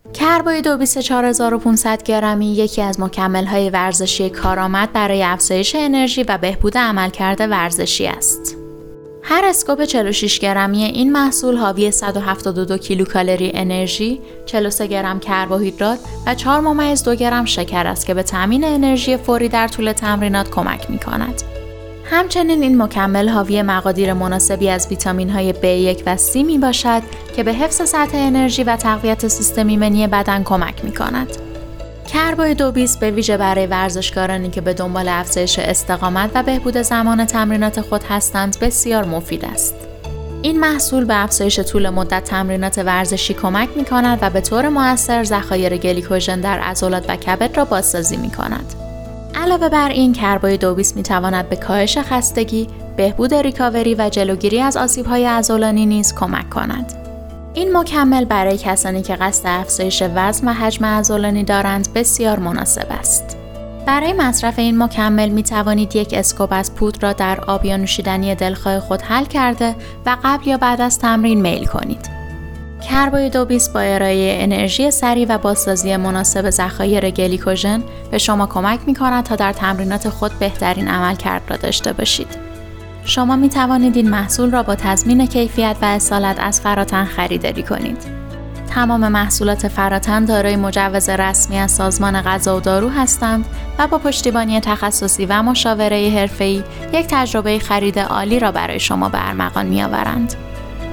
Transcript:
کربوهیدرات 24500 گرمی یکی از مکمل‌های ورزشی کارآمد برای افزایش انرژی و بهبود عملکرد ورزشی است. هر اسکوپ 46 گرمی این محصول حاوی 172 کیلوکالری انرژی، 43 گرم کربوهیدرات و 4.2 گرم شکر است که به تامین انرژی فوری در طول تمرینات کمک می‌کند. همچنین این مکمل حاوی مقادیر مناسبی از ویتامین‌های B1 و C میباشد که به حفظ سطح انرژی و تقویت سیستم ایمنی بدن کمک می‌کند. کربوهیدرات به ویژه برای ورزشکارانی که به دنبال افزایش استقامت و بهبود زمان تمرینات خود هستند بسیار مفید است. این محصول به افزایش طول مدت تمرینات ورزشی کمک می‌کند و به طور مؤثر ذخایر گلیکوژن در عضلات و کبد را بازسازی می‌کند. علاوه بر این، کربوهیدرات می‌تواند به کاهش خستگی، بهبود ریکاوری و جلوگیری از آسیب‌های عضلانی نیز کمک کند. این مکمل برای کسانی که قصد افزایش وزن و حجم عضلانی دارند بسیار مناسب است. برای مصرف این مکمل می توانید یک اسکوپ از پودر را در آب یا نوشیدنی دلخواه خود حل کرده و قبل یا بعد از تمرین میل کنید. کربوهیدرات با ارائه انرژی سریع و بازسازی مناسب ذخایر گلیکوژن به شما کمک می کند تا در تمرینات خود بهترین عملکرد را داشته باشید. شما می توانید این محصول را با تضمین کیفیت و اصالت از فراتن خریداری کنید. تمام محصولات فراتن دارای مجوز رسمی از سازمان غذا و دارو هستند و با پشتیبانی تخصصی و مشاوره حرفه‌ای یک تجربه خرید عالی را برای شما به ارمغان می‌آورند.